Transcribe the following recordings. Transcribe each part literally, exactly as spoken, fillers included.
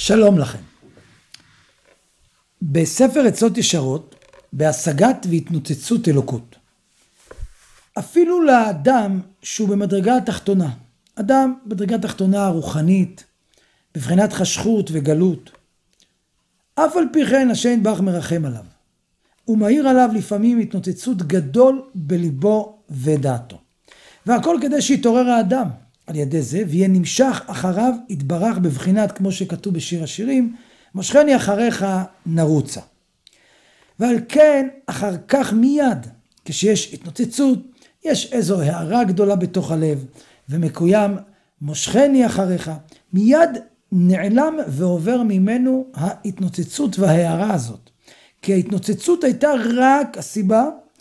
שלום לכם. בספר עצות ישרות, בהשגת והתנוצצות אלוקות. אפילו לאדם שהוא במדרגה התחתונה, אדם בדרגה התחתונה רוחנית, בבחינת חשכות וגלות, אף על פי כן השם יתברך מרחם עליו. הוא מאיר עליו לפעמים התנוצצות גדול בליבו ודעתו. והכל כדי שיתעורר האדם על ידי זה, ויהיה נמשך אחריו יתברך בבחינת, כמו שכתוב בשיר השירים, מושכני אחריך נרוצה. ועל כן אחר כך מיד, כשיש התנוצצות, יש איזו הערה גדולה בתוך הלב, ומקוים מושכני אחריך, מיד נעלם ועובר ממנו ההתנוצצות וההערה הזאת. כי ההתנוצצות הייתה רק הסיבה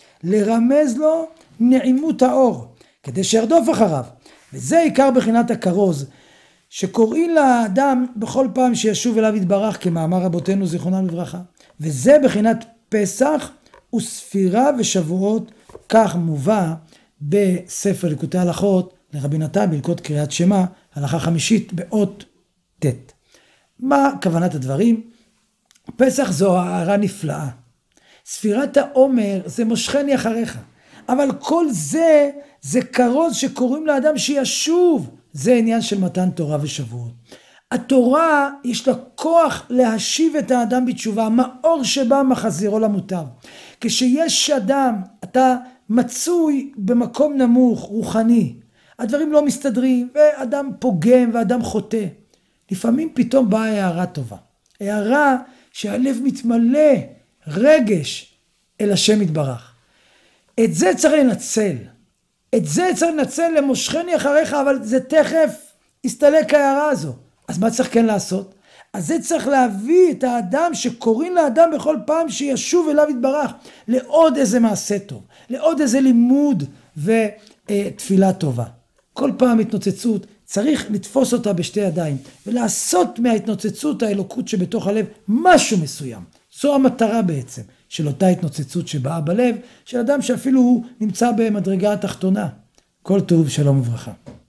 לרמז לו נעימות האור, כדי שירדוף אחריו. וזה עיקר בחינת הכרוז, שקוראים לאדם בכל פעם שישוב אליו יתברך, כמאמר רבותינו זיכרונם לברכה. וזה בחינת פסח וספירה ושבועות, כך מובא בספר ליקוטי הלכות לרבי נתן בהלכות קריאת שמע, הלכה חמישית באות ט'. מה כוונת הדברים? פסח זו הערה נפלאה. ספירת העומר זה מושכני אחריך. אבל כל זה, זה כרוז שקוראים לאדם שישוב. זה עניין של מתן תורה ושבועות. התורה יש לה כוח להשיב את האדם בתשובה, מאור שבא מחזירו למוטב. כשיש אדם, אתה מצוי במקום נמוך, רוחני, הדברים לא מסתדרים, ואדם פוגם ואדם חוטא. לפעמים פתאום באה הערה טובה. הערה שהלב מתמלא רגש אל השם יתברך. את זה צריך לנצל. את זה צריך לנצל למושכני אחריך, אבל זה תכף יסתלק ההערה הזו. אז מה צריך כן לעשות? אז זה צריך להביא את האדם שקוראים לאדם בכל פעם שישוב אליו יתברך, לעוד איזה מעשה טוב, לעוד איזה לימוד ותפילה טובה. כל פעם התנוצצות, צריך לתפוס אותה בשתי ידיים, ולעשות מההתנוצצות האלוקות שבתוך הלב משהו מסוים. זו המטרה בעצם של אותה התנוצצות שבאה בלב, של אדם שאפילו הוא נמצא במדרגה התחתונה. כל טוב, שלום וברכה.